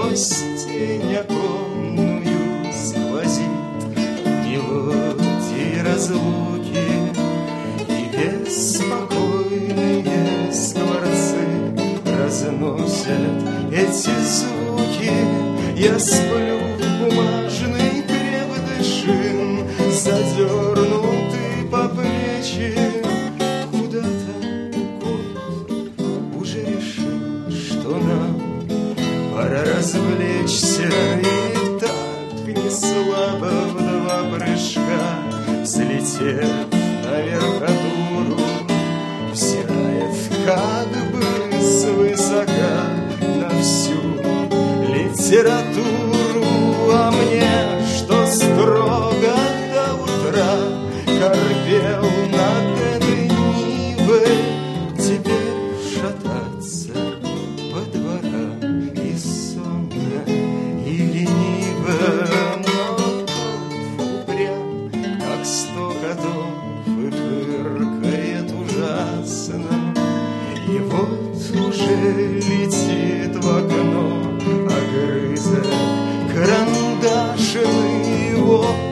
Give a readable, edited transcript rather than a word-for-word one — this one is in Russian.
сквозь тень оконную сквозит мелодии разлуки, и беспокойные скворцы разносят эти звуки. Я сплю в бумажный крепдышин, задернутый по плечи. Куда-то год уже решил, что нам пора развлечься, и так не слабо в два прыжка, взлетев на верхотуру, взирает как бы свысока на всю литературу. А мне, что строго до утра корпел над этой нивой, теперь шататься по дворам и сонно, и лениво. Но тот упрям, как 100 котов, и фыркает ужасно. И вот уже летит в окно огрызок карандашный его.